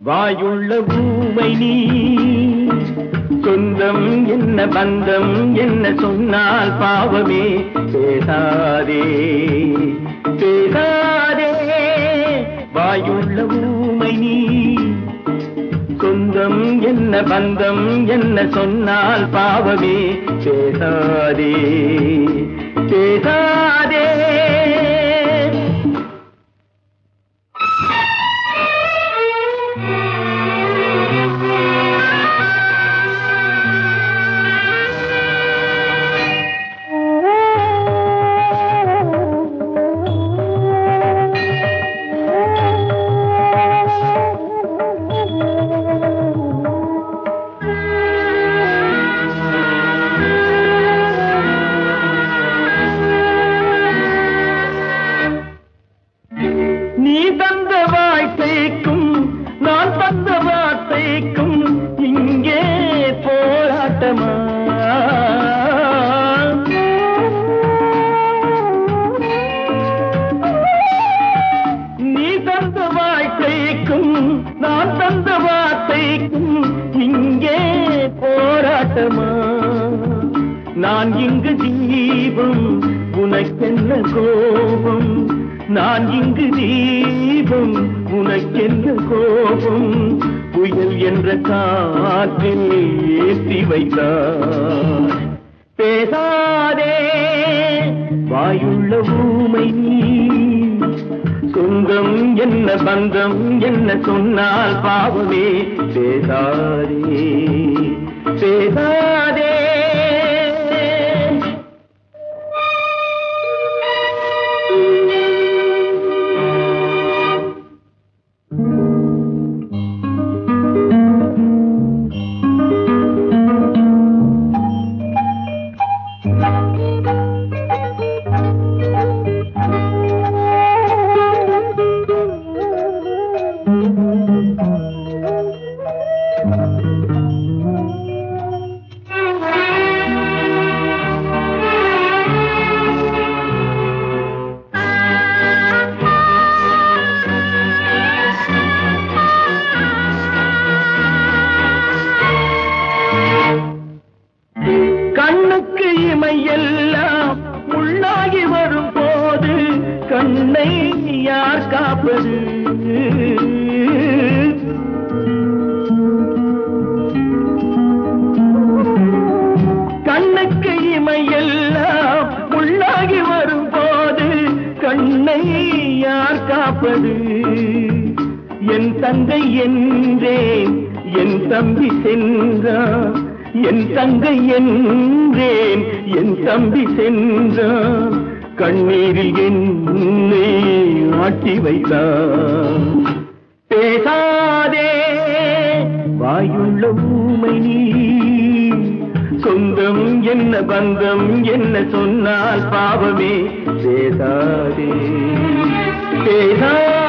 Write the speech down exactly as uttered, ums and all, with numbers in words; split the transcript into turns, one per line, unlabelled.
வாயுள்ள ஊமை நீ சொந்தம் என்ன பந்தம் என்ன சொன்னால் பாவமே பேசாதே பேசாதே வாயுள்ள ஊமை நீ சொந்தம் என்ன பந்தம் என்ன சொன்னால் பாவமே பேசாதே பேசாதே நீ தந்த வார்த்தைக்கும் நான் தந்த வார்த்தைக்கும் இங்கே போராட்டமா நீ தந்த வார்த்தைக்கும் நான் தந்த வார்த்தைக்கும் இங்கே போராட்டமா நான் இங்கு தீபம் உனக்கென்ன கோபம் நான் இங்கு தீபம் உனக்கென்ன கோபம் புயல் என்ற காற்றில் ஏற்றி வைத்தார் பேசாதே வாயுள்ள ஊமை நீ சொந்தம் என்ன பந்தம் என்ன சொன்னால் பாவமே பேசாதே பேசாதே கண்ணுக்கு இமையெல்லாம் உள்ளாகி வரும் போது கண்ணை யார் காப்பது கண்ணுக்கு இமையெல்லாம் உள்ளாகி வரும் போது கண்ணை யார் காப்பது என் தங்கை என்றேன் என் தம்பி சென்றான் என் தங்கை என்றேன் என் தம்பி சென்றான் கண்ணீரில் என்னை ஆட்டி வைத்தான் பேசாதே வாயுள்ள ஊமை நீ சொந்தம் என்ன பந்தம் என்ன சொன்னால் பாவமே பேசாதே பேசாதே